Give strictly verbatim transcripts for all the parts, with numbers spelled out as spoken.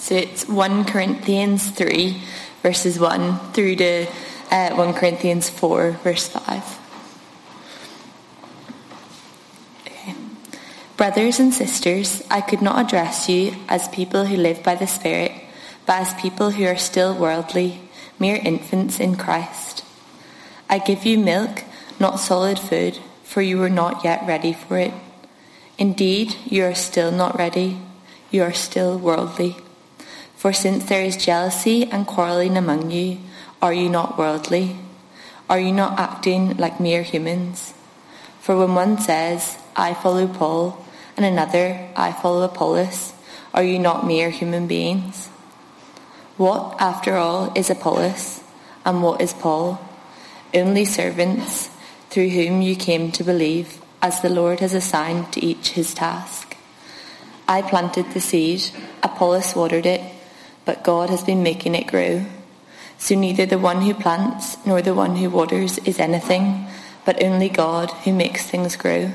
So it's First Corinthians three, verses one through to uh, First Corinthians four, verse five. Okay. Brothers and sisters, I could not address you as people who live by the Spirit, but as people who are still worldly, mere infants in Christ. I give you milk, not solid food, for you are not yet ready for it. Indeed, you are still not ready. You are still worldly. For since there is jealousy and quarreling among you, are you not worldly? Are you not acting like mere humans? For when one says, I follow Paul, and another, I follow Apollos, are you not mere human beings? What, after all, is Apollos, and what is Paul? Only servants, through whom you came to believe, as the Lord has assigned to each his task. I planted the seed, Apollos watered it, but God has been making it grow. So neither the one who plants nor the one who waters is anything, but only God who makes things grow.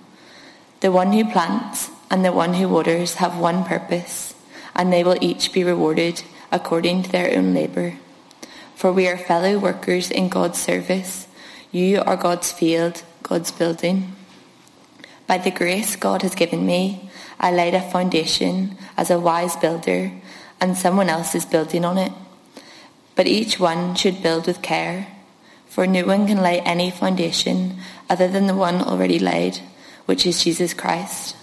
The one who plants and the one who waters have one purpose, and they will each be rewarded according to their own labour. For we are fellow workers in God's service. You are God's field, God's building. By the grace God has given me, I laid a foundation as a wise builder, and someone else is building on it. But each one should build with care, for no one can lay any foundation other than the one already laid, which is Jesus Christ.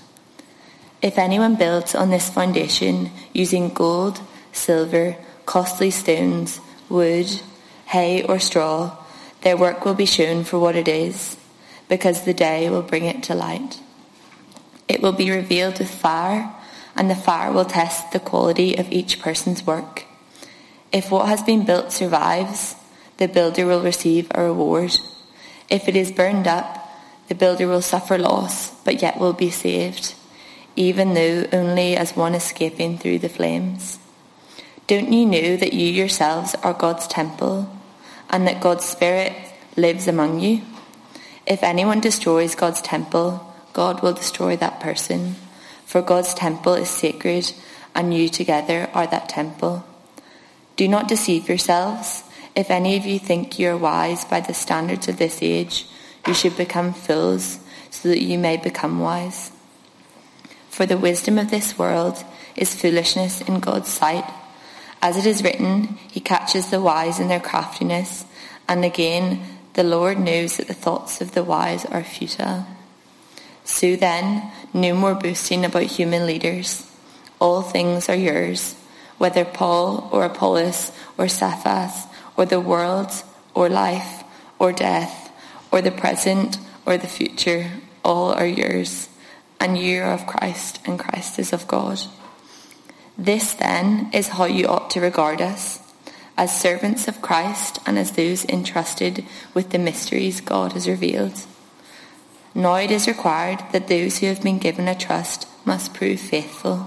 If anyone builds on this foundation using gold, silver, costly stones, wood, hay or straw, their work will be shown for what it is, because the day will bring it to light. It will be revealed with fire, and the fire will test the quality of each person's work. If what has been built survives, the builder will receive a reward. If it is burned up, the builder will suffer loss, but yet will be saved, even though only as one escaping through the flames. Don't you know that you yourselves are God's temple, and that God's Spirit lives among you? If anyone destroys God's temple, God will destroy that person. For God's temple is sacred, and you together are that temple. Do not deceive yourselves. If any of you think you are wise by the standards of this age, you should become fools, so that you may become wise. For the wisdom of this world is foolishness in God's sight. As it is written, he catches the wise in their craftiness, and again, the Lord knows that the thoughts of the wise are futile. So then, no more boasting about human leaders. All things are yours, whether Paul or Apollos or Cephas or the world or life or death or the present or the future, all are yours, and you are of Christ, and Christ is of God. This then is how you ought to regard us, as servants of Christ and as those entrusted with the mysteries God has revealed. Now it is required that those who have been given a trust must prove faithful.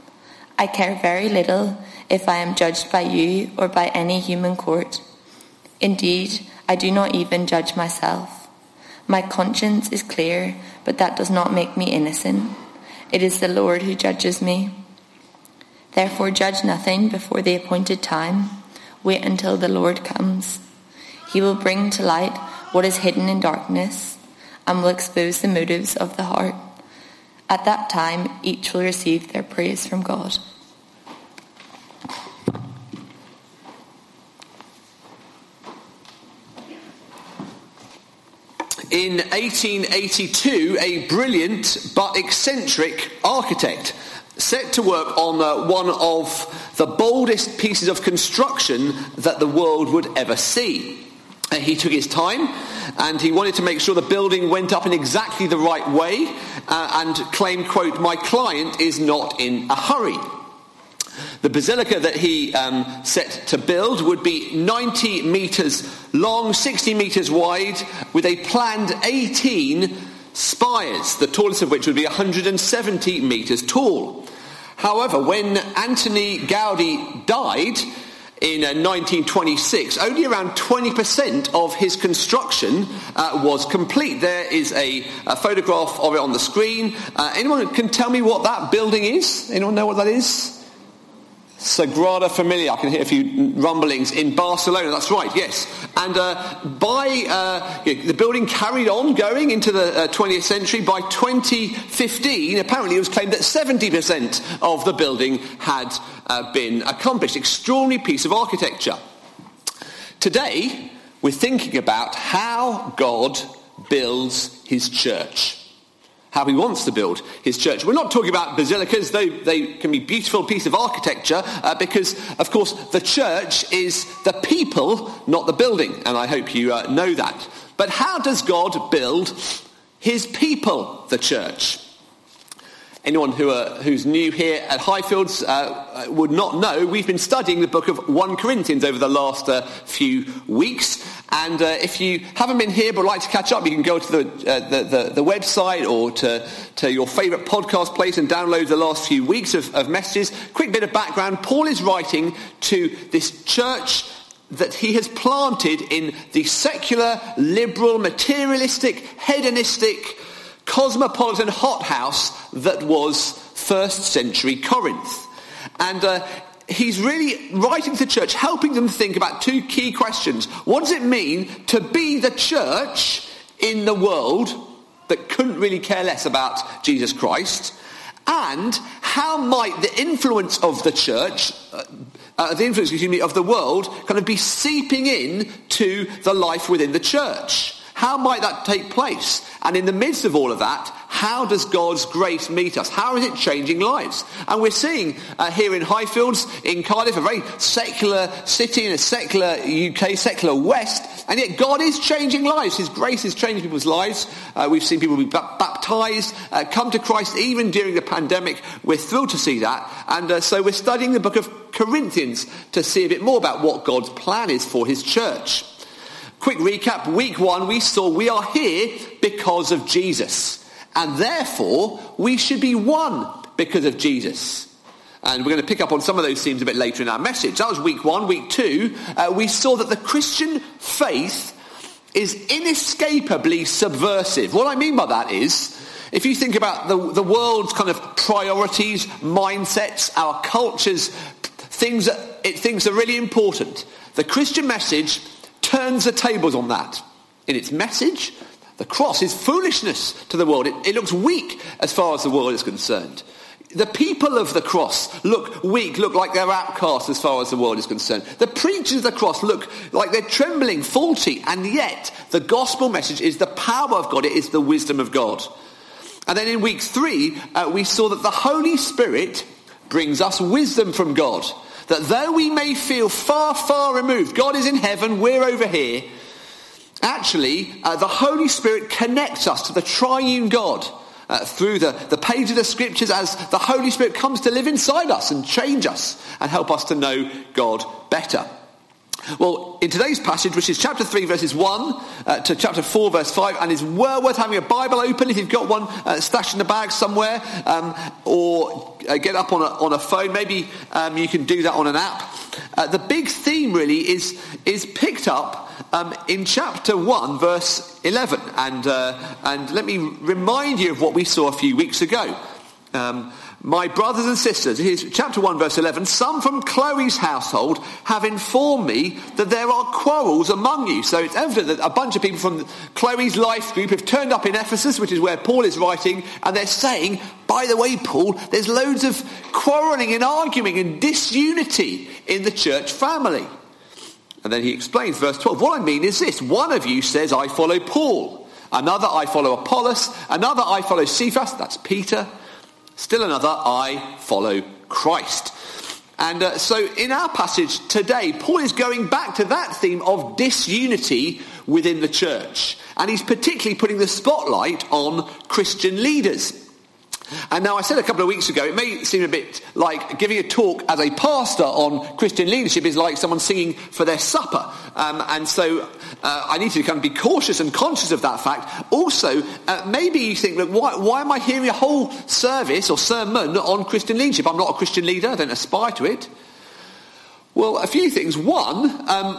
I care very little if I am judged by you or by any human court. Indeed, I do not even judge myself. My conscience is clear, but that does not make me innocent. It is the Lord who judges me. Therefore judge nothing before the appointed time. Wait until the Lord comes. He will bring to light what is hidden in darkness, and will expose the motives of the heart. At that time, each will receive their praise from God. In eighteen eighty-two, a brilliant but eccentric architect set to work on uh, one of the boldest pieces of construction that the world would ever see. Uh, he took his time, and he wanted to make sure the building went up in exactly the right way, uh, and claimed, quote, "My client is not in a hurry." The basilica that he um, set to build would be ninety metres long, sixty metres wide, with a planned eighteen spires, the tallest of which would be one hundred seventy metres tall. However, when Antoni Gaudi died in uh, nineteen twenty-six, only around twenty percent of his construction uh, was complete. There is a, a photograph of it on the screen. Uh, anyone can tell me what that building is? Anyone know what that is? Sagrada Familia. I can hear a few rumblings in Barcelona. That's right, yes. And uh, by uh, the building carried on going into the uh, twentieth century. By twenty fifteen, apparently it was claimed that seventy percent of the building had uh, been accomplished. Extraordinary piece of architecture. Today, we're thinking about how God builds his church. How he wants to build his church. We're not talking about basilicas, though they can be beautiful piece of architecture, uh, because, of course, the church is the people, not the building, and I hope you uh, know that. But how does God build his people, the church? Anyone who uh, who's new here at Highfields uh, would not know, we've been studying the book of First Corinthians over the last uh, few weeks. And uh, if you haven't been here but would like to catch up, you can go to the, uh, the, the, the website or to, to your favourite podcast place and download the last few weeks of, of messages. Quick bit of background. Paul is writing to this church that he has planted in the secular, liberal, materialistic, hedonistic, cosmopolitan hothouse that was first century Corinth. And uh, he's really writing to the church, helping them think about two key questions. What does it mean to be the church in the world that couldn't really care less about Jesus Christ? And how might the influence of the church, uh, uh, the influence, excuse me, of the world kind of be seeping in to the life within the church? How might that take place? And in the midst of all of that, how does God's grace meet us? How is it changing lives? And we're seeing uh, here in Highfields, in Cardiff, a very secular city in a secular U K, secular West, and yet God is changing lives. His grace is changing people's lives. Uh, we've seen people be b- baptised, uh, come to Christ even during the pandemic. We're thrilled to see that. And uh, so we're studying the book of Corinthians to see a bit more about what God's plan is for his church. Quick recap. Week one, we saw we are here because of Jesus. And therefore, we should be one because of Jesus. And we're going to pick up on some of those themes a bit later in our message. That was week one. Week two, uh, we saw that the Christian faith is inescapably subversive. What I mean by that is, if you think about the, the world's kind of priorities, mindsets, our cultures, things that it thinks are really important, the Christian message turns the tables on that. In its message, the cross is foolishness to the world. It, it looks weak as far as the world is concerned. The people of the cross look weak, look like they're outcasts as far as the world is concerned. The preachers of the cross look like they're trembling, faulty, and yet the gospel message is the power of God. It is the wisdom of God. And then in week three, uh, we saw that the Holy Spirit brings us wisdom from God. That though we may feel far, far removed, God is in heaven, we're over here, actually, uh, the Holy Spirit connects us to the triune God uh, through the, the page of the scriptures as the Holy Spirit comes to live inside us and change us and help us to know God better. Well, in today's passage, which is chapter three, verses one uh, to chapter four, verse five, and is well worth having a Bible open if you've got one uh, stashed in the bag somewhere, um, or uh, get up on a, on a phone. Maybe um, you can do that on an app. Uh, the big theme really is is picked up um, in chapter one, verse eleven, and uh, and let me remind you of what we saw a few weeks ago. Um, My brothers and sisters, here's chapter one, verse eleven. Some from Chloe's household have informed me that there are quarrels among you. So it's evident that a bunch of people from Chloe's life group have turned up in Ephesus, which is where Paul is writing, and they're saying, by the way, Paul, there's loads of quarrelling and arguing and disunity in the church family. And then he explains, verse twelve, what I mean is this. One of you says, I follow Paul. Another, I follow Apollos. Another, I follow Cephas. That's Peter. Still another, I follow Christ. And uh, so in our passage today, Paul is going back to that theme of disunity within the church. And he's particularly putting the spotlight on Christian leaders. And now I said a couple of weeks ago, it may seem a bit like giving a talk as a pastor on Christian leadership is like someone singing for their supper. Um, and so uh, I need to kind of be cautious and conscious of that fact. Also, uh, maybe you think, look, why, why am I hearing a whole service or sermon on Christian leadership? I'm not a Christian leader. I don't aspire to it. Well, a few things. One, um,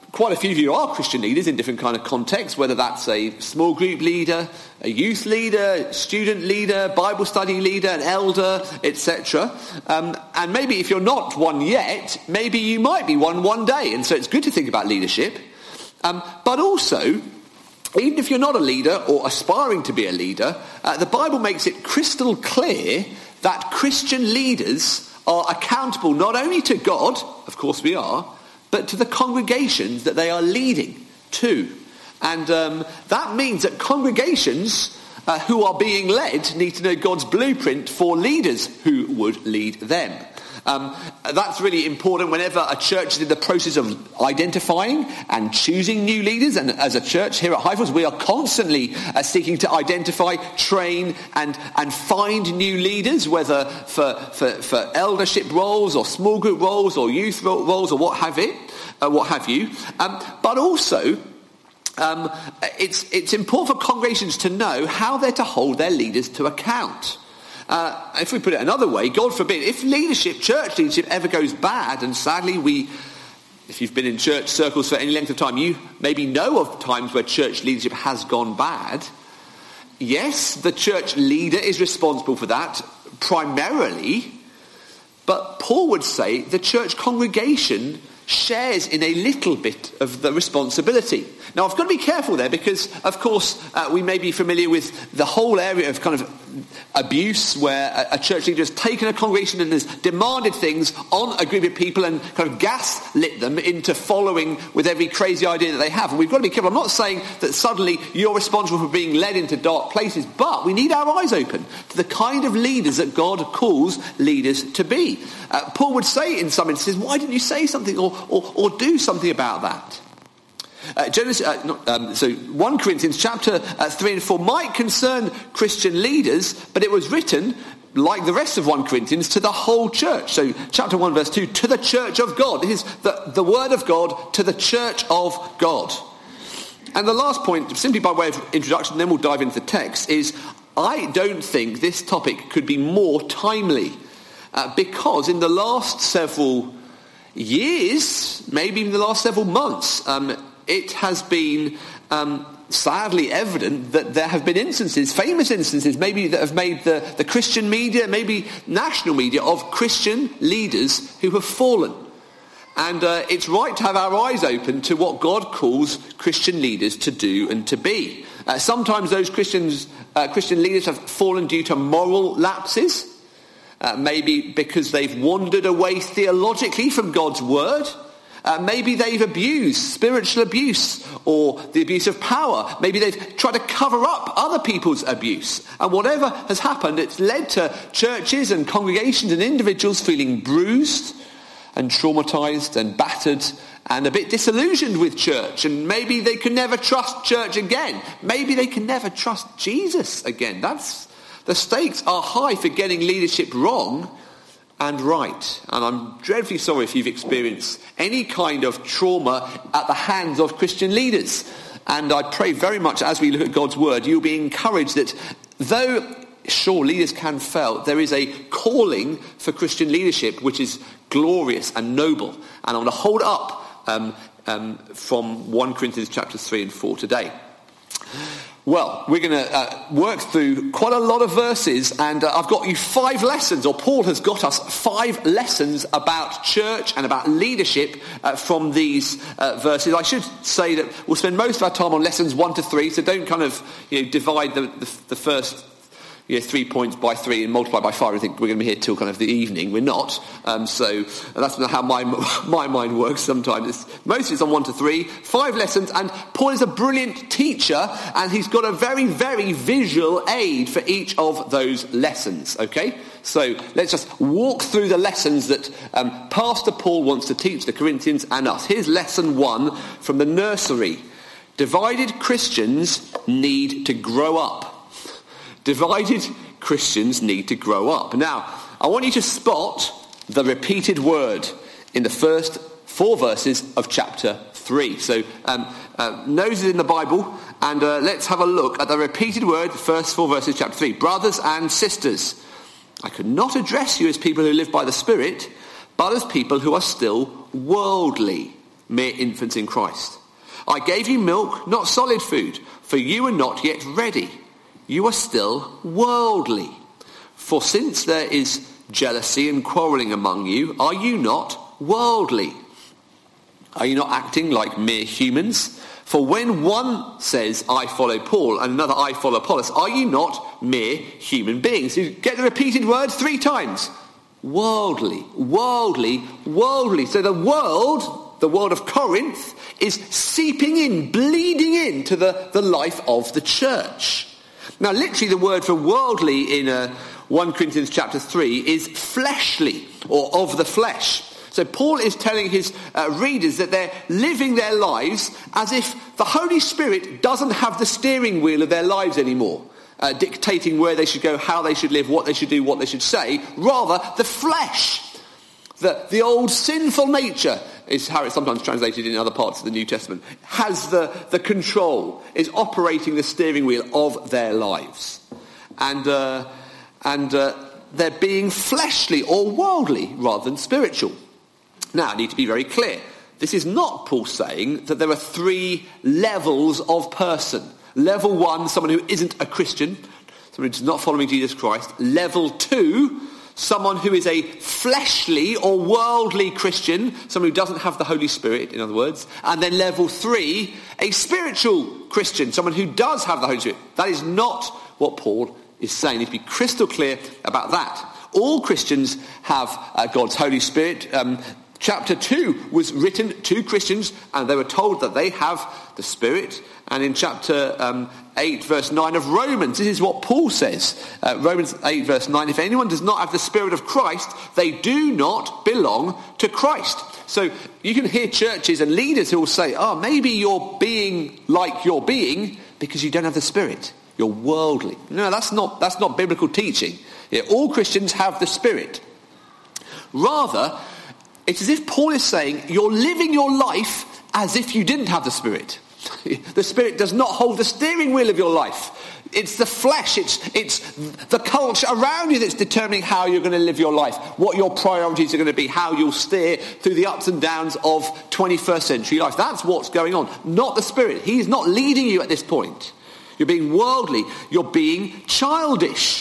quite a few of you are Christian leaders in different kind of contexts, whether that's a small group leader, a youth leader, student leader, Bible study leader, an elder, et cetera. Um, and maybe if you're not one yet, maybe you might be one one day. And so it's good to think about leadership. Um, but also, even if you're not a leader or aspiring to be a leader, uh, the Bible makes it crystal clear that Christian leaders are accountable not only to God, of course we are, but to the congregations that they are leading to. And um, that means that congregations uh, who are being led need to know God's blueprint for leaders who would lead them. Um, that's really important whenever a church is in the process of identifying and choosing new leaders. And as a church here at Highfields, we are constantly uh, seeking to identify, train and, and find new leaders, whether for, for, for eldership roles or small group roles or youth roles or what have it, uh, what have you. Um, but also, um, it's, it's important for congregations to know how they're to hold their leaders to account. Uh, if we put it another way, God forbid, if leadership, church leadership ever goes bad, and sadly we, if you've been in church circles for any length of time, you maybe know of times where church leadership has gone bad. Yes, the church leader is responsible for that primarily, but Paul would say the church congregation shares in a little bit of the responsibility. Now, I've got to be careful there because, of course, uh, we may be familiar with the whole area of kind of abuse where a, a church leader has taken a congregation and has demanded things on a group of people and kind of gaslit them into following with every crazy idea that they have. And we've got to be careful. I'm not saying that suddenly you're responsible for being led into dark places, but we need our eyes open to the kind of leaders that God calls leaders to be. Uh, Paul would say in some instances, why didn't you say something or, or, or do something about that? Uh, Genesis, uh, not, um, so First Corinthians chapter uh, three and four might concern Christian leaders, but it was written, like the rest of First Corinthians, to the whole church. So chapter one verse two, to the church of God. This is the, the word of God to the church of God. And the last point, simply by way of introduction, then we'll dive into the text, is I don't think this topic could be more timely. Uh, because in the last several years, maybe even the last several months, um, it has been um, sadly evident that there have been instances, famous instances, maybe that have made the, the Christian media, maybe national media, of Christian leaders who have fallen. And uh, it's right to have our eyes open to what God calls Christian leaders to do and to be. Uh, sometimes those Christians, uh, Christian leaders have fallen due to moral lapses, uh, maybe because they've wandered away theologically from God's word. Uh, maybe they've abused spiritual abuse or the abuse of power. Maybe they've tried to cover up other people's abuse. And whatever has happened, it's led to churches and congregations and individuals feeling bruised and traumatized and battered and a bit disillusioned with church. And maybe they can never trust church again. Maybe they can never trust Jesus again. That's the stakes are high for getting leadership wrong and right. And I'm dreadfully sorry if you've experienced any kind of trauma at the hands of Christian leaders. And I pray very much as we look at God's word, you'll be encouraged that though, sure, leaders can fail, there is a calling for Christian leadership which is glorious and noble. And I'm going to hold up um, um, from First Corinthians chapters three and four today. Well, we're going to uh, work through quite a lot of verses, and uh, I've got you five lessons, or Paul has got us five lessons about church and about leadership uh, from these uh, verses. I should say that we'll spend most of our time on lessons one to three, so don't kind of you know, divide the, the, the first you know, three points by three and multiply by five. I think we're going to be here till kind of the evening. We're not. Um, so that's not how my my mind works sometimes. It's, mostly it's on one to three. Five lessons. And Paul is a brilliant teacher. And he's got a very, very visual aid for each of those lessons. Okay? So let's just walk through the lessons that um, Pastor Paul wants to teach the Corinthians and us. Here's lesson one from the nursery. Divided Christians need to grow up. Divided Christians need to grow up. Now, I want you to spot the repeated word in the first four verses of chapter three. So, um, uh, noses in the Bible, and uh, let's have a look at the repeated word, the first four verses of chapter three. Brothers and sisters, I could not address you as people who live by the Spirit, but as people who are still worldly. mere infants in Christ. I gave you milk, not solid food, for you are not yet ready. You are still worldly. For since there is jealousy and quarrelling among you, are you not worldly? Are you not acting like mere humans? For when one says, I follow Paul, and another, I follow Apollos, are you not mere human beings? You get the repeated words three times. Worldly, worldly, worldly. So the world, the world of Corinth, is seeping in, bleeding into the, the life of the church. Now, literally, the word for worldly in uh, First Corinthians chapter three is fleshly, or of the flesh. So Paul is telling his uh, readers that they're living their lives as if the Holy Spirit doesn't have the steering wheel of their lives anymore, uh, dictating where they should go, how they should live, what they should do, what they should say. Rather, the flesh, the, the old sinful nature, is how it's sometimes translated in other parts of the New Testament, has the, the control, is operating the steering wheel of their lives. And, uh, and uh, they're being fleshly or worldly rather than spiritual. Now, I need to be very clear. This is not Paul saying that there are three levels of person. Level one, someone who isn't a Christian, someone who's not following Jesus Christ. Level two, someone who is a fleshly or worldly Christian, someone who doesn't have the Holy Spirit, in other words. And then level three, a spiritual Christian, someone who does have the Holy Spirit. That is not what Paul is saying. You need to be crystal clear about that. All Christians have uh, God's Holy Spirit. Um, chapter two was written to Christians, and they were told that they have the Spirit. And in chapter um, eight, verse nine of Romans, this is what Paul says. Uh, Romans eight, verse nine, if anyone does not have the Spirit of Christ, they do not belong to Christ. So you can hear churches and leaders who will say, oh, maybe you're being like you're being because you don't have the Spirit. You're worldly. No, that's not, that's not biblical teaching. Yeah, all Christians have the Spirit. Rather, it's as if Paul is saying you're living your life as if you didn't have the Spirit. The Spirit does not hold the steering wheel of your life. It's the flesh, it's, it's the culture around you that's determining how you're going to live your life, what your priorities are going to be, how you'll steer through the ups and downs of twenty-first century life. That's what's going on, not the Spirit. He's not leading you at this point. You're being worldly. You're being childish.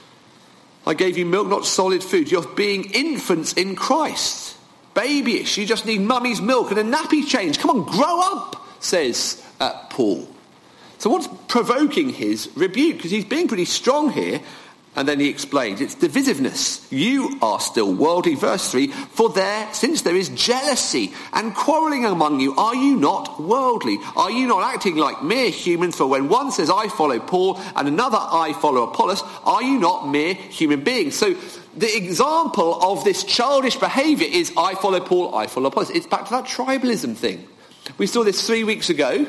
I gave you milk, not solid food. You're being infants in Christ. Babyish. You just need mummy's milk and a nappy change. Come on, grow up, says uh, Paul. So what's provoking his rebuke? Because he's being pretty strong here. And then he explains, it's divisiveness. You are still worldly. Verse three, for there, since there is jealousy and quarrelling among you, are you not worldly? Are you not acting like mere humans? For when one says, I follow Paul, and another, I follow Apollos, are you not mere human beings? So the example of this childish behaviour is, I follow Paul, I follow Apollos. It's back to that tribalism thing. We saw this three weeks ago.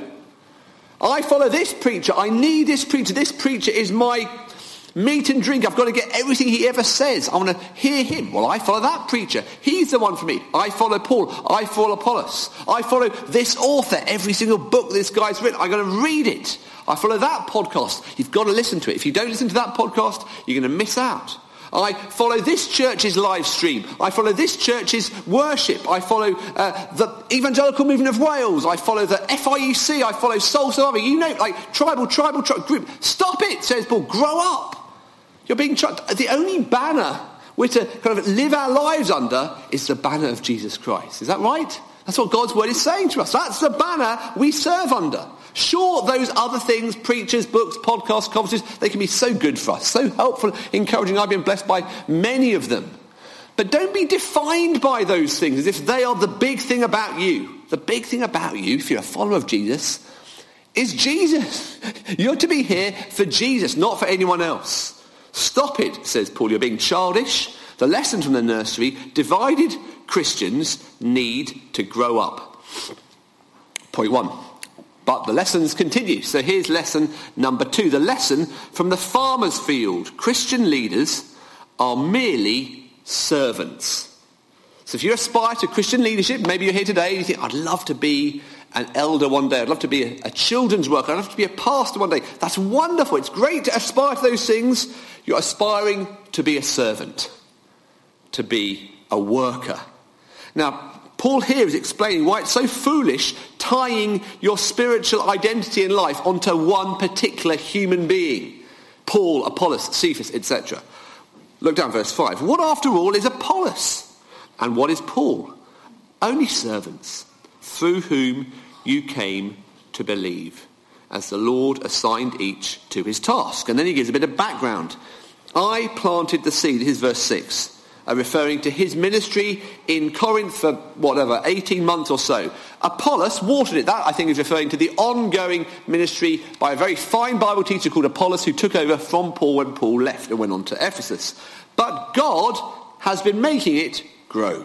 I follow this preacher. I need this preacher. This preacher is my meat and drink. I've got to get everything he ever says. I want to hear him. Well, I follow that preacher. He's the one for me. I follow Paul. I follow Apollos. I follow this author. Every single book this guy's written, I've got to read it. I follow that podcast. You've got to listen to it. If you don't listen to that podcast, you're going to miss out. I follow this church's live stream. I follow this church's worship. I follow uh, the Evangelical Movement of Wales. I follow the F I U C. I follow Soul Survivor. You know, like tribal, tribal, tribal group. Stop it, says Paul. Grow up. You're being tried. The only banner we're to kind of live our lives under is the banner of Jesus Christ. Is that right? That's what God's word is saying to us. That's the banner we serve under. Sure, those other things, preachers, books, podcasts, conferences, they can be so good for us, so helpful, encouraging. I've been blessed by many of them. But don't be defined by those things as if they are the big thing about you. The big thing about you, if you're a follower of Jesus, is Jesus. You're to be here for Jesus, not for anyone else. Stop it, says Paul. You're being childish. The lesson from the nursery, divided Christians need to grow up. Point one. But the lessons continue. So here's lesson number two. The lesson from the farmer's field. Christian leaders are merely servants. So if you aspire to Christian leadership, maybe you're here today and you think, I'd love to be an elder one day. I'd love to be a, a children's worker. I'd love to be a pastor one day. That's wonderful. It's great to aspire to those things. You're aspiring to be a servant, to be a worker. Now, Paul here is explaining why it's so foolish tying your spiritual identity in life onto one particular human being. Paul, Apollos, Cephas, et cetera. Look down verse five. What after all is Apollos? And what is Paul? Only servants through whom you came to believe, as the Lord assigned each to his task. And then he gives a bit of background. I planted the seed, this is verse six. Uh, referring to his ministry in Corinth for whatever, eighteen months or so. Apollos watered it. That, I think, is referring to the ongoing ministry by a very fine Bible teacher called Apollos, who took over from Paul when Paul left and went on to Ephesus. But God has been making it grow.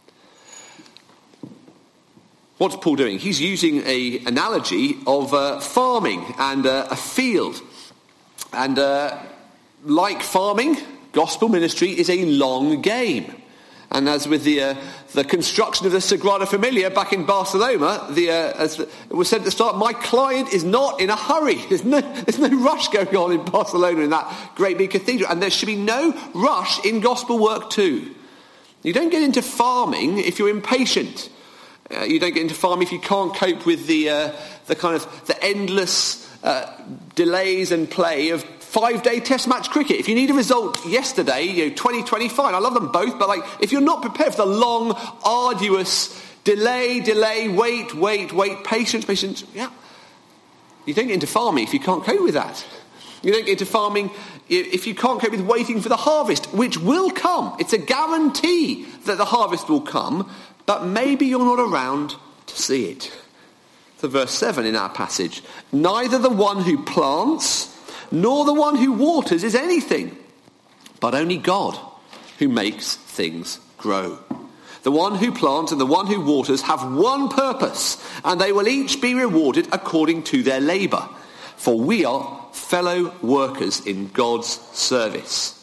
What's Paul doing? He's using an analogy of uh, farming and uh, a field. And uh, like farming, gospel ministry is a long game. And as with the uh, the construction of the Sagrada Familia back in Barcelona, the, uh, as it was said at the start, my client is not in a hurry. There's no, there's no rush going on in Barcelona in that great big cathedral. And there should be no rush in gospel work too. You don't get into farming if you're impatient. Uh, you don't get into farming if you can't cope with the uh, the kind of the endless uh, delays and play of five-day test match cricket. If you need a result yesterday, you know, twenty twenty, fine. I love them both, but like, if you're not prepared for the long, arduous delay, delay, wait, wait, wait, patience, patience, yeah, you don't get into farming if you can't cope with that. You don't get into farming if you can't cope with waiting for the harvest, which will come. It's a guarantee that the harvest will come, but maybe you're not around to see it. So verse seven in our passage, neither the one who plants nor the one who waters is anything, but only God who makes things grow. The one who plants and the one who waters have one purpose, and they will each be rewarded according to their labour. For we are fellow workers in God's service.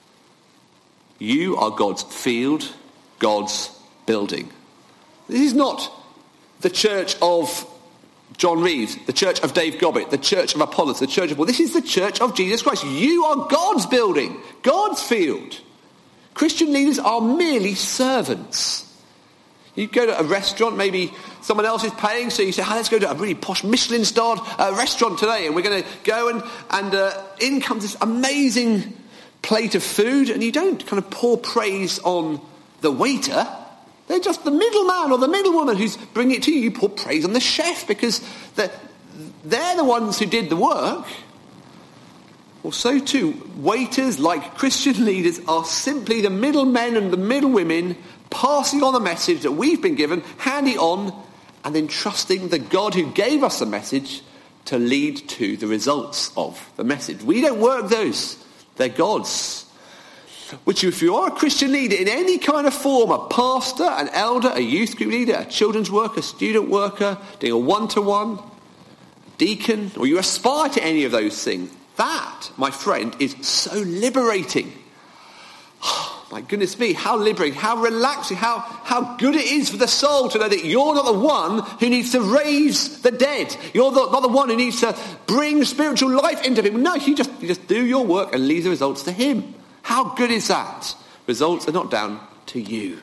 You are God's field, God's building. This is not the church of John Reeves, the church of Dave Gobbett, the church of Apollos, the church of Paul. This is the church of Jesus Christ. You are God's building, God's field. Christian leaders are merely servants. You go to a restaurant, maybe someone else is paying, so you say, oh, let's go to a really posh Michelin-starred uh, restaurant today, and we're going to go and, and uh, in comes this amazing plate of food, and you don't kind of pour praise on the waiter. They're just the middleman or the middlewoman who's bringing it to you. You pour praise on the chef because they're, they're the ones who did the work. Well, so too, waiters, like Christian leaders, are simply the middlemen and the middlewomen passing on the message that we've been given, handing on, and then trusting the God who gave us the message to lead to the results of the message. We don't work those. They're God's. Which, if you are a Christian leader in any kind of form, a pastor, an elder, a youth group leader, a children's worker, student worker, doing a one-to-one, deacon, or you aspire to any of those things, that, my friend, is so liberating. Oh, my goodness me, how liberating, how relaxing, how, how good it is for the soul to know that you're not the one who needs to raise the dead. You're the, not the one who needs to bring spiritual life into people. No, you just, you just do your work and leave the results to him. How good is that? Results are not down to you.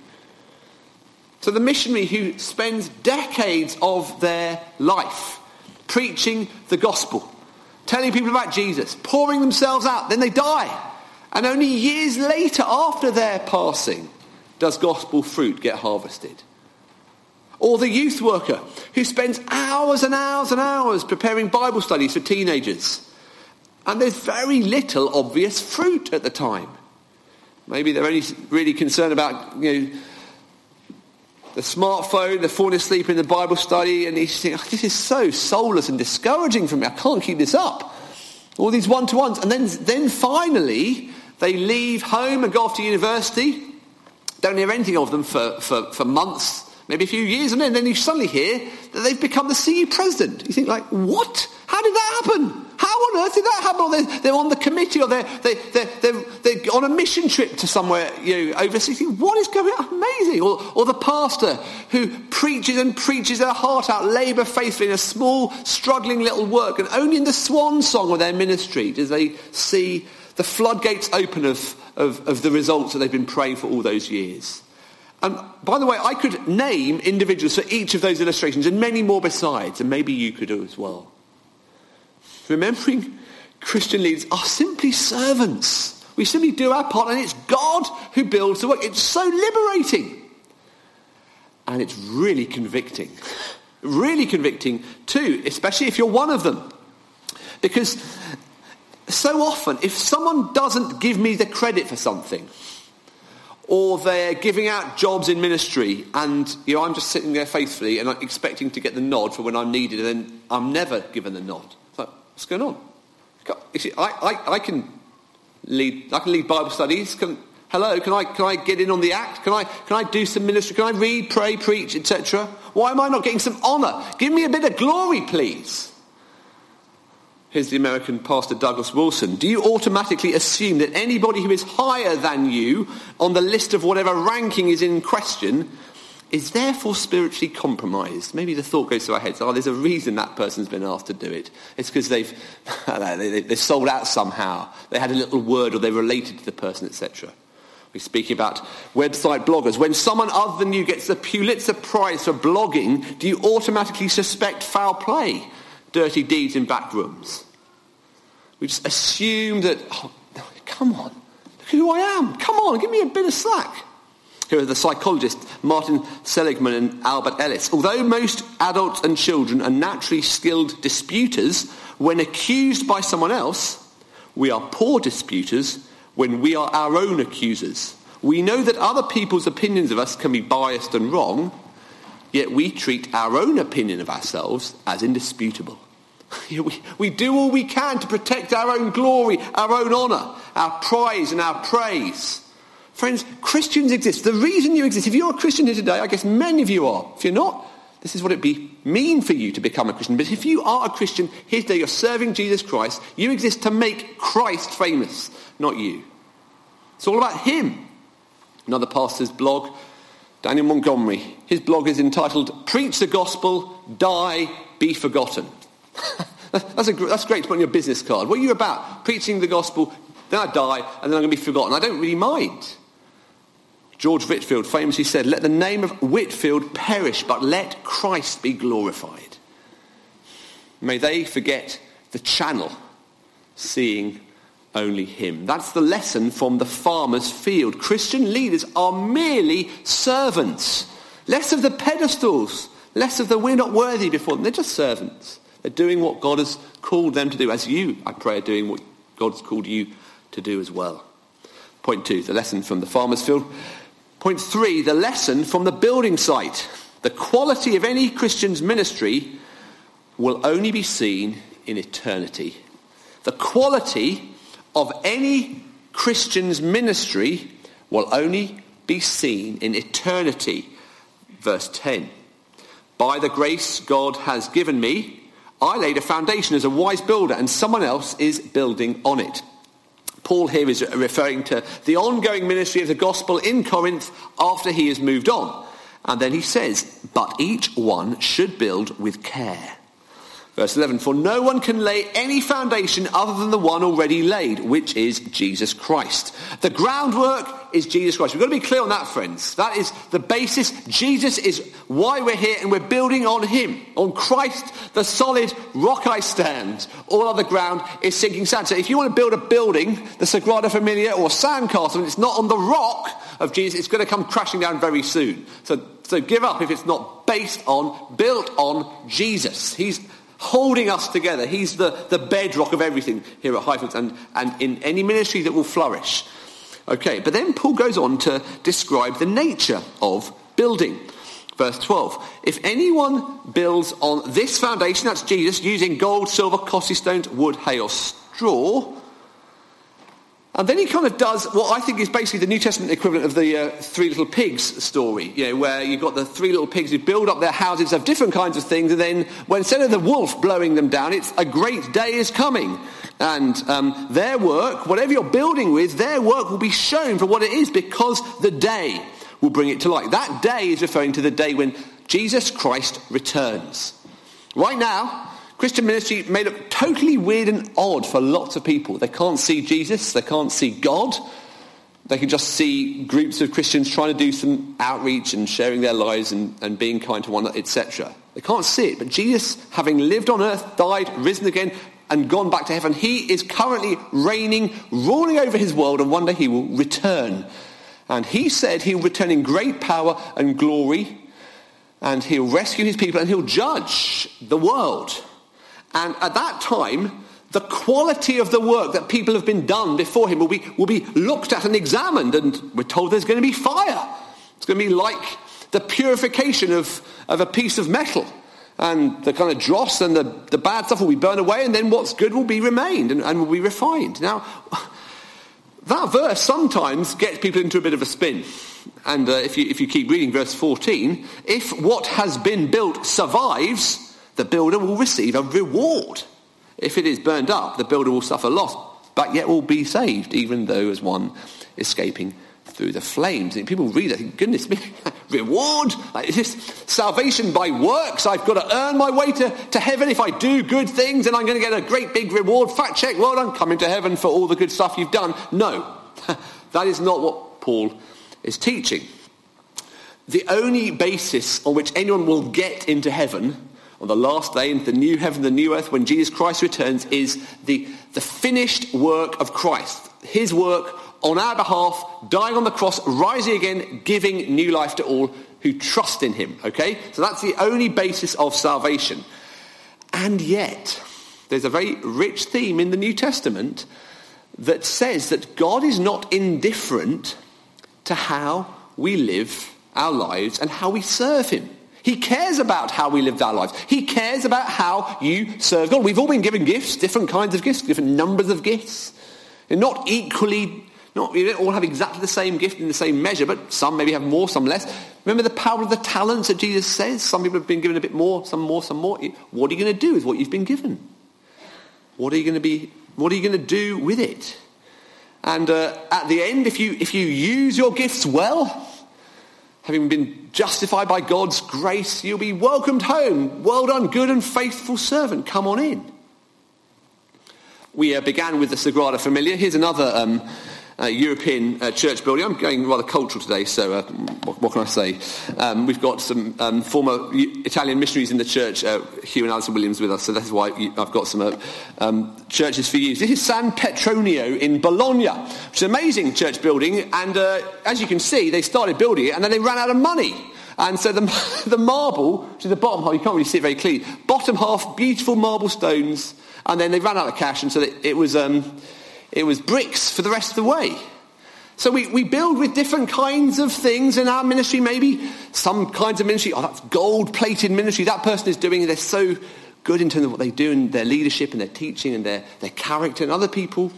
So the missionary who spends decades of their life preaching the gospel, telling people about Jesus, pouring themselves out, then they die. And only years later, after their passing, does gospel fruit get harvested. Or the youth worker who spends hours and hours and hours preparing Bible studies for teenagers. And there's very little obvious fruit at the time. Maybe they're only really concerned about, you know, the smartphone, they're falling asleep in the Bible study, and you think, oh, this is so soulless and discouraging for me. I can't keep this up. All these one-to-ones. And then, then finally, they leave home and go off to university. Don't hear anything of them for, for, for months, maybe a few years, and then, then you suddenly hear that they've become the C E president. You think, like, what? How did that happen? How on earth did that happen? Or they're, they're on the committee, or they're, they, they're, they're, they're on a mission trip to somewhere, you know, overseas. You think, what is going on? Amazing. Or, or the pastor who preaches and preaches their heart out, labour faithfully in a small, struggling little work, and only in the swan song of their ministry do they see the floodgates open of, of, of the results that they've been praying for all those years. And by the way, I could name individuals for each of those illustrations and many more besides, and maybe you could do as well. Remembering Christian leaders are simply servants. We simply do our part, and it's God who builds the work. It's so liberating. And it's really convicting. Really convicting too, especially if you're one of them. Because so often, if someone doesn't give me the credit for something, or they're giving out jobs in ministry, and you know I'm just sitting there faithfully and I'm expecting to get the nod for when I'm needed, and then I'm never given the nod. It's like, what's going on? You see, I, I, I can lead. I can lead Bible studies. Can, hello, can I can I get in on the act? Can I can I do some ministry? Can I read, pray, preach, et cetera? Why am I not getting some honour? Give me a bit of glory, please. Here's the American pastor Douglas Wilson. Do you automatically assume that anybody who is higher than you on the list of whatever ranking is in question is therefore spiritually compromised? Maybe the thought goes through our heads, oh, there's a reason that person's been asked to do it. It's because they've they, they sold out somehow. They had a little word, or they related to the person, et cetera. We're speaking about website bloggers. When someone other than you gets the Pulitzer Prize for blogging, do you automatically suspect foul play? Dirty deeds in back rooms. We just assume that, oh, come on, look who I am. Come on, give me a bit of slack. Here are the psychologists Martin Seligman and Albert Ellis. Although most adults and children are naturally skilled disputers, when accused by someone else, we are poor disputers when we are our own accusers. We know that other people's opinions of us can be biased and wrong, yet we treat our own opinion of ourselves as indisputable. we, we do all we can to protect our own glory, our own honour, our prize and our praise. Friends, Christians exist. The reason you exist, if you're a Christian here today, I guess many of you are. If you're not, this is what it'd be mean for you to become a Christian. But if you are a Christian here today, you're serving Jesus Christ, you exist to make Christ famous, not you. It's all about him. Another pastor's blog, Daniel Montgomery, his blog is entitled Preach the Gospel, Die, Be Forgotten. that's, a, that's great to put on your business card. What are you about? Preaching the gospel, then I die, and then I'm going to be forgotten. I don't really mind. George Whitfield famously said, let the name of Whitfield perish, but let Christ be glorified. May they forget the channel, seeing only him. That's the lesson from the farmer's field. Christian leaders are merely servants. Less of the pedestals, less of the we're not worthy before them. They're just servants. They're doing what God has called them to do, as you, I pray, are doing what God's called you to do as well. Point two, the lesson from the farmer's field. Point three, the lesson from the building site. The quality of any Christian's ministry will only be seen in eternity. The quality of any Christian's ministry will only be seen in eternity. Verse ten. By the grace God has given me, I laid a foundation as a wise builder, and someone else is building on it. Paul here is referring to the ongoing ministry of the gospel in Corinth after he has moved on. And then he says, but each one should build with care. Verse eleven, for no one can lay any foundation other than the one already laid, which is Jesus Christ. The groundwork is Jesus Christ. We've got to be clear on that, friends. That is the basis. Jesus is why we're here, and we're building on him. On Christ, the solid rock I stand. All other ground is sinking sand. So if you want to build a building, the Sagrada Familia or Sandcastle, and it's not on the rock of Jesus, it's going to come crashing down very soon. So, so give up if it's not based on, built on Jesus. He's holding us together. He's the, the bedrock of everything here at Highfields and, and in any ministry that will flourish. Okay, but then Paul goes on to describe the nature of building. Verse twelve, if anyone builds on this foundation, that's Jesus, using gold, silver, costly stones, wood, hay or straw. And then he kind of does what I think is basically the New Testament equivalent of the uh, three little pigs story, you know, where you've got the three little pigs who build up their houses of different kinds of things, and then when instead of the wolf blowing them down, it's a great day is coming. And um, their work, whatever you're building with, their work will be shown for what it is, because the day will bring it to light. That day is referring to the day when Jesus Christ returns. Right now, Christian ministry may look totally weird and odd for lots of people. They can't see Jesus, they can't see God. They can just see groups of Christians trying to do some outreach and sharing their lives and, and being kind to one another, et cetera. They can't see it. But Jesus, having lived on earth, died, risen again, and gone back to heaven, he is currently reigning, ruling over his world, and one day he will return. And he said he'll return in great power and glory, and he'll rescue his people, and he'll judge the world. And at that time, the quality of the work that people have been done before him will be, will be looked at and examined, and we're told there's going to be fire. It's going to be like the purification of, of a piece of metal. And the kind of dross and the, the bad stuff will be burned away, and then what's good will be remained and, and will be refined. Now, that verse sometimes gets people into a bit of a spin. And uh, if you if you keep reading verse fourteen, if what has been built survives, the builder will receive a reward. If it is burned up, the builder will suffer loss, but yet will be saved, even though as one escaping through the flames. And people read that, goodness me, reward? Like, is this salvation by works? I've got to earn my way to, to heaven. If I do good things, and I'm going to get a great big reward. Fact check, well done, coming to heaven for all the good stuff you've done. No, that is not what Paul is teaching. The only basis on which anyone will get into heaven on the last day, in the new heaven, the new earth, when Jesus Christ returns, is the, the finished work of Christ. His work on our behalf, dying on the cross, rising again, giving new life to all who trust in him. Okay? So that's the only basis of salvation. And yet, there's a very rich theme in the New Testament that says that God is not indifferent to how we live our lives and how we serve him. He cares about how we live our lives. He cares about how you serve God. We've all been given gifts, different kinds of gifts, different numbers of gifts. And not equally, not, we don't all have exactly the same gift in the same measure, but some maybe have more, some less. Remember the power of the talents that Jesus says? Some people have been given a bit more, some more, some more. What are you going to do with what you've been given? What are you going to be, what are you going to do with it? And uh, at the end, if you if you use your gifts well, having been justified by God's grace, you'll be welcomed home. Well done, good and faithful servant. Come on in. We uh, began with the Sagrada Familia. Here's another um, uh, European uh, church building. I'm going rather cultural today, so uh, what, what can I say? Um, we've got some um, former Italian missionaries in the church, uh, Hugh and Alison Williams, with us, so that's why I've got some uh, um, churches for you. This is San Petronio in Bologna, which is an amazing church building, and uh, as you can see, they started building it, and then they ran out of money. And so the, the marble, which is the bottom half, you can't really see it very clearly, bottom half, beautiful marble stones, and then they ran out of cash, and so it, it was um, it was bricks for the rest of the way. So we, we build with different kinds of things in our ministry, maybe some kinds of ministry. Oh, that's gold-plated ministry. That person is doing, they're so good in terms of what they do and their leadership and their teaching and their, their character. And other people,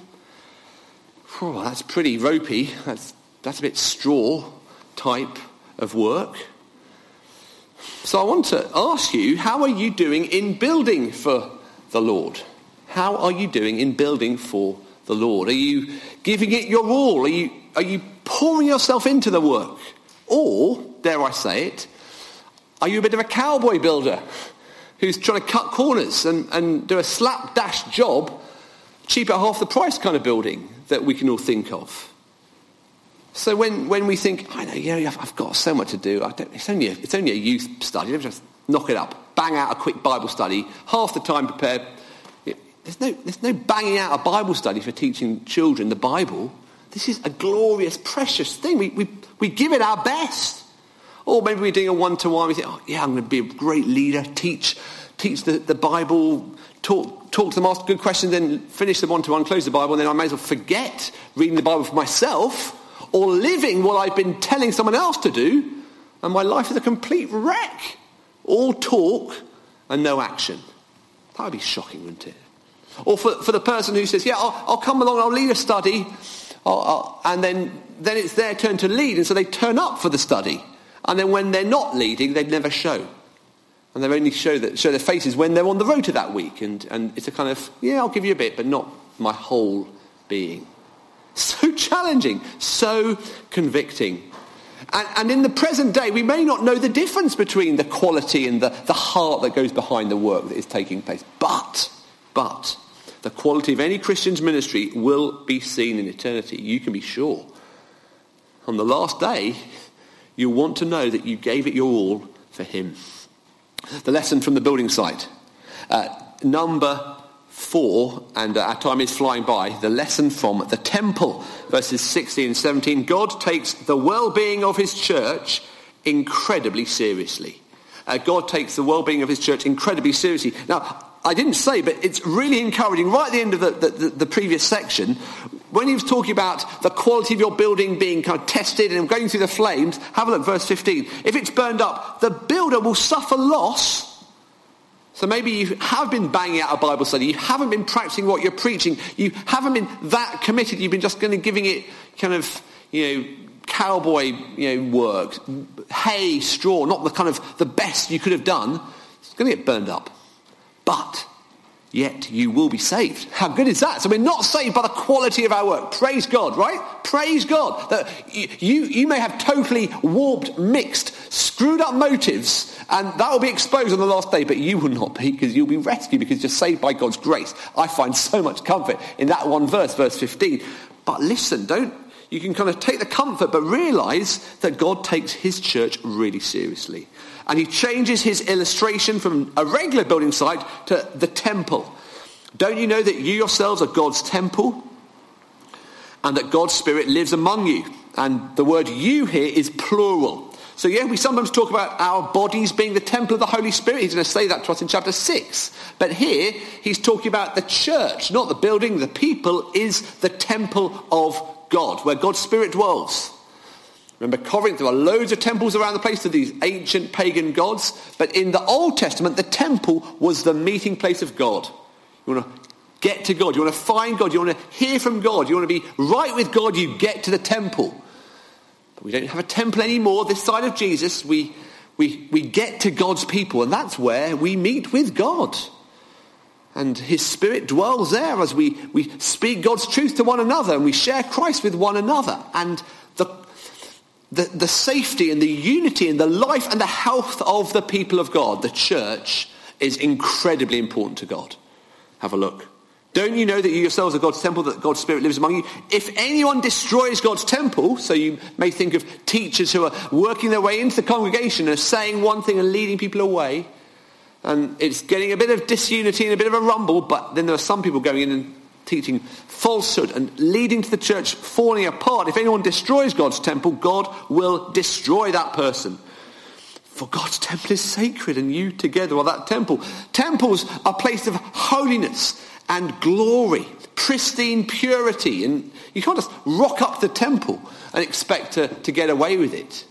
oh, that's pretty ropey. That's, that's a bit straw type of work. So I want to ask you, how are you doing in building for the Lord? How are you doing in building for the Lord? Are you giving it your all? Are you are you pouring yourself into the work? Or, dare I say it, are you a bit of a cowboy builder who's trying to cut corners and, and do a slapdash job, cheap at half the price kind of building that we can all think of? So when, when we think, I know, yeah, I've got so much to do. I don't, it's only a, it's only a youth study. Let me just knock it up. Bang out a quick Bible study. Half the time prepared. There's no, there's no banging out a Bible study for teaching children the Bible. This is a glorious, precious thing. We, we, we give it our best. Or maybe we're doing a one-to-one. We think, oh, yeah, I'm going to be a great leader, teach teach the, the Bible, talk, talk to them, ask good questions, then finish the one-to-one, close the Bible, and then I may as well forget reading the Bible for myself or living what I've been telling someone else to do, and my life is a complete wreck. All talk and no action. That would be shocking, wouldn't it? Or for, for the person who says, yeah, I'll, I'll come along, I'll lead a study, I'll, I'll, and then, then it's their turn to lead, and so they turn up for the study. And then when they're not leading, they never show. And they only show, that, show their faces when they're on the road to that week. And, and it's a kind of, yeah, I'll give you a bit, but not my whole being. So challenging, so convicting. And, and in the present day, we may not know the difference between the quality and the, the heart that goes behind the work that is taking place. But, but, the quality of any Christian's ministry will be seen in eternity. You can be sure. On the last day, you'll want to know that you gave it your all for him. The lesson from the building site. Uh, number four, and uh, our time is flying by, the lesson from the temple. Verses sixteen and seventeen. God takes the well-being of his church incredibly seriously. Uh, God takes the well-being of his church incredibly seriously. Now, I didn't say, but it's really encouraging, right at the end of the, the, the, the previous section, when he was talking about the quality of your building being kind of tested and going through the flames, have a look, verse fifteen. If it's burned up, the builder will suffer loss. So maybe you have been banging out a Bible study, you haven't been practicing what you're preaching, you haven't been that committed, you've been just kind of giving it kind of, you know, cowboy, you know, work, hay, straw, not the kind of the best you could have done. It's going to get burned up. But yet you will be saved. How good is that? So we're not saved by the quality of our work. Praise God, right? Praise God. That you, you may have totally warped, mixed, screwed up motives, and that will be exposed on the last day, but you will not be, because you'll be rescued, because you're saved by God's grace. I find so much comfort in that one verse, verse fifteen. But listen, don't, you can kind of take the comfort, but realise that God takes his church really seriously. And he changes his illustration from a regular building site to the temple. Don't you know that you yourselves are God's temple? And that God's Spirit lives among you. And the word you here is plural. So yeah, we sometimes talk about our bodies being the temple of the Holy Spirit. He's going to say that to us in chapter six. But here, he's talking about the church, not the building. The people is the temple of God, where God's Spirit dwells. Remember, Corinth, there are loads of temples around the place to these ancient pagan gods. But in the Old Testament, the temple was the meeting place of God. You want to get to God. You want to find God. You want to hear from God. You want to be right with God. You get to the temple. But we don't have a temple anymore. This side of Jesus, we, we, we get to God's people. And that's where we meet with God. And his Spirit dwells there as we, we speak God's truth to one another. And we share Christ with one another. And the The, the safety and the unity and the life and the health of the people of God, the church, is incredibly important to God. Have a look. Don't you know that you yourselves are God's temple, that God's Spirit lives among you? If anyone destroys God's temple, so you may think of teachers who are working their way into the congregation and are saying one thing and leading people away, and it's getting a bit of disunity and a bit of a rumble, but then there are some people going in and teaching falsehood and leading to the church falling apart. If anyone destroys God's temple, God will destroy that person. For God's temple is sacred, and you together are that temple. Temples are places of holiness and glory, pristine purity, and you can't just rock up the temple and expect to, to get away with it.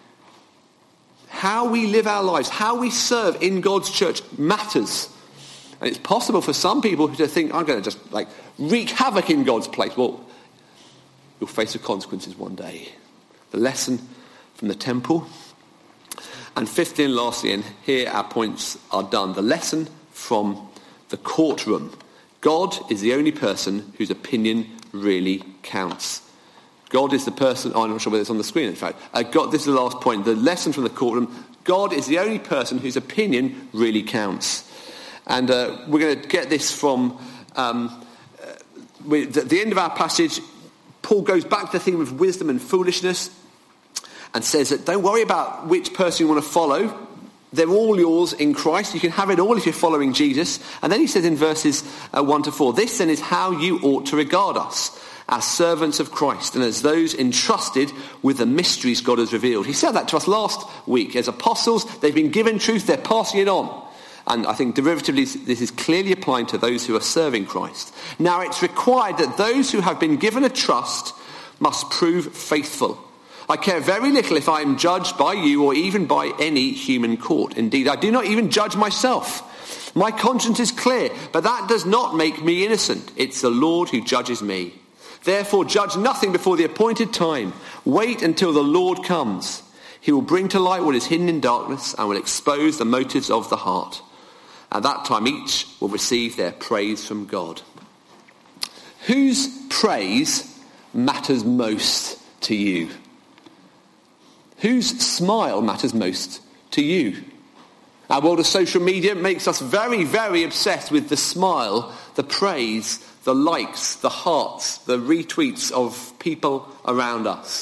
How we live our lives, how we serve in God's church matters. And it's possible for some people to think, I'm going to just like wreak havoc in God's place. Well, you'll face the consequences one day. The lesson from the temple. And fifthly and lastly, and here our points are done, the lesson from the courtroom. God is the only person whose opinion really counts. God is the person, oh, I'm not sure whether it's on the screen in fact. Uh, God, this is the last point, the lesson from the courtroom. God is the only person whose opinion really counts. And uh, we're going to get this from um, uh, we, the, the end of our passage. Paul goes back to the theme of wisdom and foolishness and says that don't worry about which person you want to follow. They're all yours in Christ. You can have it all if you're following Jesus. And then he says in verses uh, one to four, this then is how you ought to regard us, as servants of Christ and as those entrusted with the mysteries God has revealed. He said that to us last week. As apostles, they've been given truth, they're passing it on. And I think derivatively, this is clearly applying to those who are serving Christ. Now, it's required that those who have been given a trust must prove faithful. I care very little if I am judged by you or even by any human court. Indeed, I do not even judge myself. My conscience is clear, but that does not make me innocent. It's the Lord who judges me. Therefore, judge nothing before the appointed time. Wait until the Lord comes. He will bring to light what is hidden in darkness and will expose the motives of the heart. At that time, each will receive their praise from God. Whose praise matters most to you? Whose smile matters most to you? Our world of social media makes us very, very obsessed with the smile, the praise, the likes, the hearts, the retweets of people around us.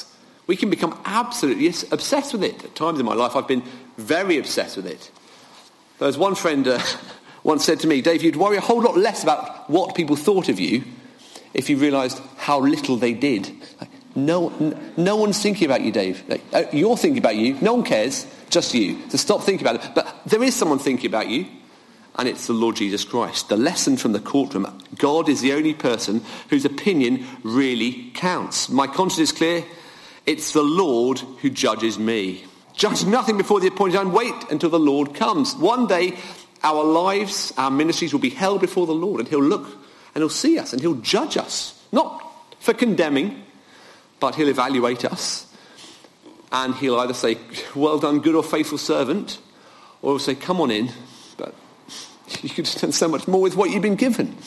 We can become absolutely obsessed with it. At times in my life, I've been very obsessed with it. There was one friend uh, once said to me, Dave, you'd worry a whole lot less about what people thought of you if you realised how little they did. Like, no, n- no one's thinking about you, Dave. Like, uh, you're thinking about you. No one cares, just you. So stop thinking about it. But there is someone thinking about you, and it's the Lord Jesus Christ. The lesson from the courtroom: God is the only person whose opinion really counts. My conscience is clear. It's the Lord who judges me. Judge nothing before the appointed time. Wait until the Lord comes. One day, our lives, our ministries will be held before the Lord, and he'll look and he'll see us and he'll judge us. Not for condemning, but he'll evaluate us. And he'll either say, well done, good or faithful servant, or he'll say, come on in, but you could have done so much more with what you've been given.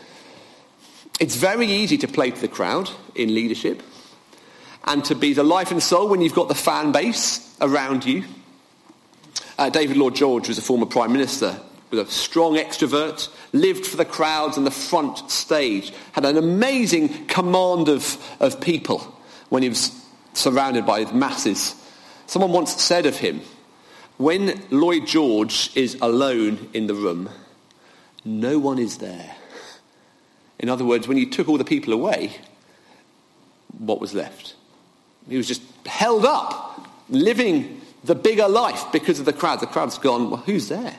It's very easy to play to the crowd in leadership, and to be the life and soul when you've got the fan base around you. Uh, David Lloyd George was a former Prime Minister, was a strong extrovert, lived for the crowds and the front stage, had an amazing command of, of people when he was surrounded by masses. Someone once said of him, when Lloyd George is alone in the room, no one is there. In other words, when you took all the people away, what was left? He was just held up, living the bigger life because of the crowd. The crowd's gone, well, who's there?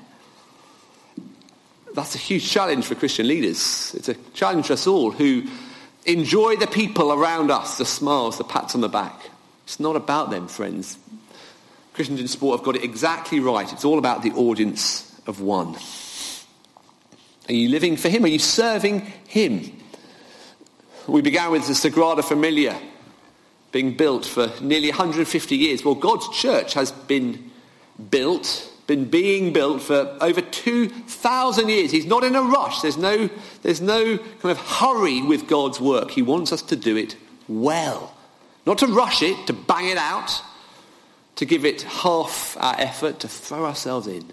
That's a huge challenge for Christian leaders. It's a challenge for us all who enjoy the people around us, the smiles, the pats on the back. It's not about them, friends. Christians in sport have got it exactly right. It's all about the audience of one. Are you living for him? Are you serving him? We began with the Sagrada Familia being built for nearly one hundred fifty years. Well, God's church has been built, been being built for over two thousand years. He's not in a rush. There's no, there's no kind of hurry with God's work. He wants us to do it well. Not to rush it, to bang it out, to give it half our effort, to throw ourselves in.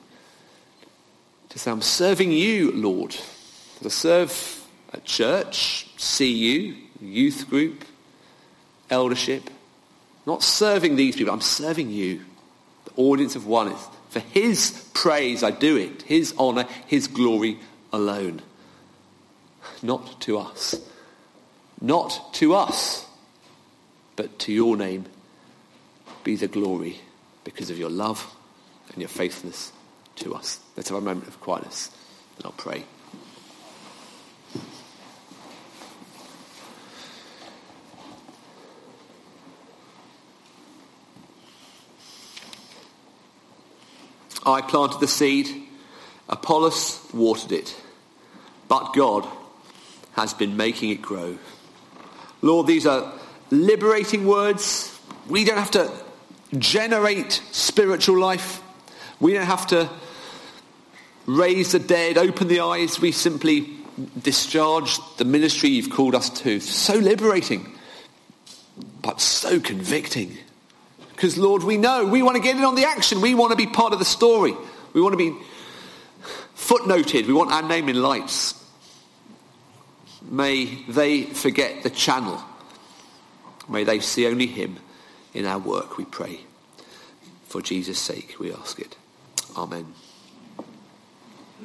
To say, I'm serving you, Lord. To serve at church, C U, youth group, eldership. Not serving these people, I'm serving you. The audience of one. Is for his praise I do it. His honour, his glory alone. Not to us. Not to us. But to your name be the glory because of your love and your faithfulness to us. Let's have a moment of quietness and I'll pray. I planted the seed, Apollos watered it, but God has been making it grow. Lord, these are liberating words. We don't have to generate spiritual life. We don't have to raise the dead, open the eyes. We simply discharge the ministry you've called us to. So liberating, but so convicting. Because, Lord, we know we want to get in on the action. We want to be part of the story. We want to be footnoted. We want our name in lights. May they forget the channel. May they see only him in our work, we pray. For Jesus' sake, we ask it. Amen.